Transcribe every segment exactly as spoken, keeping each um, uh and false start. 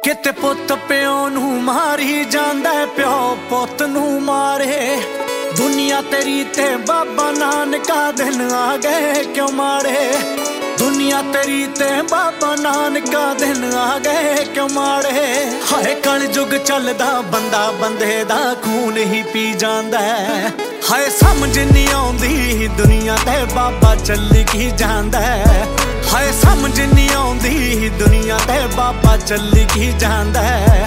किते पुत प्यो नू मारी जांदा प्यो पुत नू मारे। दुनिया तेरी ते बाबा नानका दिन आ गए क्यों मारे। दुनिया तेरी ते बाबा नानका दिन आ गए क्यों मारे। हाय कल जुग चलदा बंदा बंदे दा खून ही पी जांदा है। हाय समझ नहीं आउंदी दुनिया ते बाबा चली की जांदा है। हाय समझ नहीं आउंदी दुनिया ते बाबा चली की जांदा है।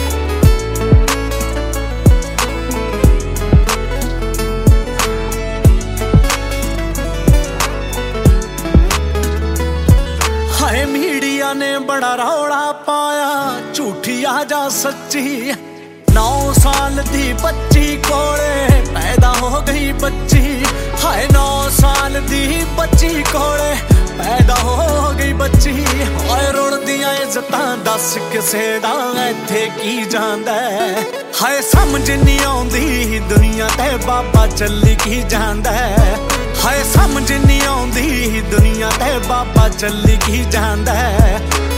हाय मीडिया ने बड़ा रौला पाया झूठी आ जा सच्ची। नौ साल दी बच्ची कोले पैदा हो गई बच्ची। हाय नौ साल दी बच्ची कोले पैदा हो गई बच्ची। हाय रुड़दियां इज्जतां दस किसे दा इत्थे की जांदा है। हाय समझ नहीं आउंदी दुनिया ते बाबा चली की जांदा है। हाय समझ नहीं आउंदी दुनिया ते बाबा चली की जांदा है।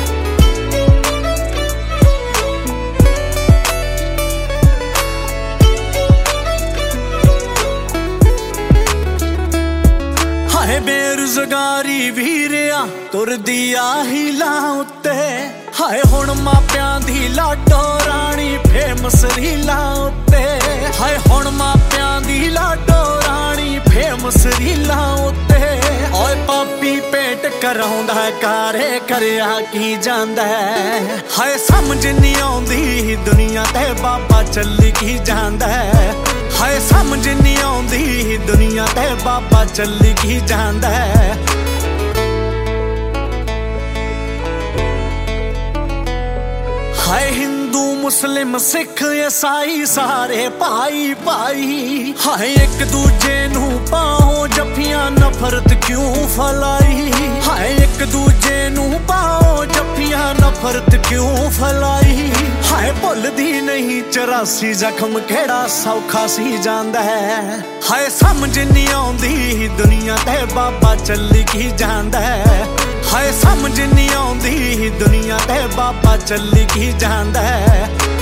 हाय बेरोजगारी वीरिया तुरदी आही लां उत्ते। हाय हुण मापियां दी लाडो राणी फेमस रीलां उत्ते। हाय हुण मापियां दी लाडो राणी फेमस रीलां उत्ते। ओए पापी पेट कराउंदा कारे करया की जांदा है। हाय समझ नहीं आउंदी दुनिया ते बाबा चली की जांदा है। हाय समझ नहीं आउंदी दुनिया ते बाबा चली की जांदा है। हाय हिंदू मुस्लिम सिख ईसाई सारे भाई भाई। हाय एक दूजे नू पाओ जफियां नफरत क्यों फैलाई। हाय एक दूजे नू पाओ जफियां नफरत क्यों फैलाई। हाय भुलदी नहीं चौरासी जख्म केड़ा सौखा सी जांदा है। हाय समझ नहीं आउंदी दुनिया ते बाबा चली की जांदा है। हाय समझ नहीं आउंदी दुनिया ते बाबा चली की जांदा है।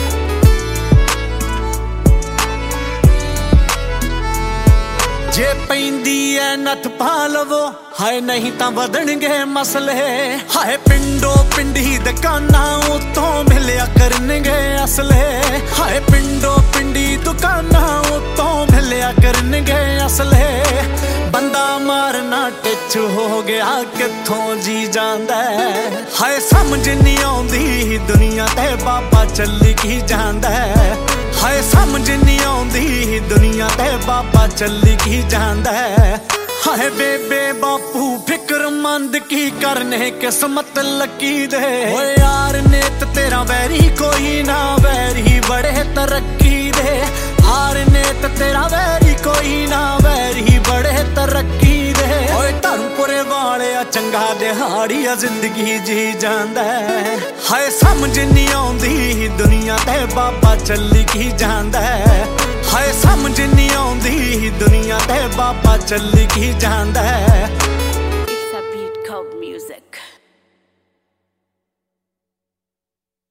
जे पैंदी है नथ पा लवो हाय नहीं तां वधणगे मसले। हाय पिंडो पिंडी दुकानां उत्तों मिलिया करनगे असले। हाय पिंडो पिंडी दुकानां उत्तों मिलिया करनगे असले। बंदा मारना टिच हो गया कित्थों जी जांदा है। हाय समझ नहीं आउंदी दुनिया ते बाबा चली की जांदा है। हाय समझ नहीं आउंदी दुनिया ते बाबा चली की जांदा है। हाय बेबे बापू फिक्रमंद की करने किस्मत लकी दे। ओ यार नेत तेरा वैरी कोई ना वैरी बड़े तरक्की दे। यार नेत तेरा वैरी कोई ना वैरी बड़े तरक्की दे। ओए धर्मपुरे वाले चंगा दिहाड़िया जिंदगी जी जांदा है। हाय समझ नहीं आउंदी दुनिया ते बाबा चली की जांदा है। हाय समझ नहीं आउंदी दुनिया ते बाबा चली की जांदा है।